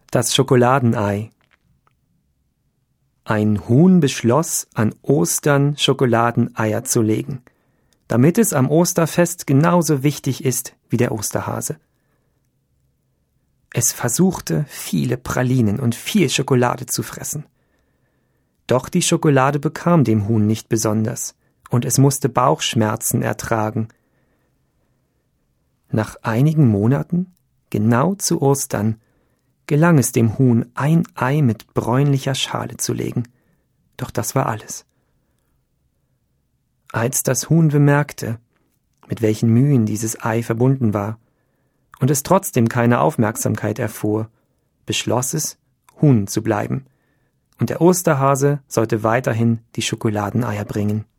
Das Schokoladenei. Ein Huhn beschloss, an Ostern Schokoladeneier zu legen, damit es am Osterfest genauso wichtig ist wie der Osterhase. Es versuchte, viele Pralinen und viel Schokolade zu fressen. Doch die Schokolade bekam dem Huhn nicht besonders, und es musste Bauchschmerzen ertragen. Nach einigen Monaten, genau zu Ostern, gelang es dem Huhn, ein Ei mit bräunlicher Schale zu legen. Doch das war alles. Als das Huhn bemerkte, mit welchen Mühen dieses Ei verbunden war, und es trotzdem keine Aufmerksamkeit erfuhr, beschloss es, Huhn zu bleiben, und der Osterhase sollte weiterhin die Schokoladeneier bringen.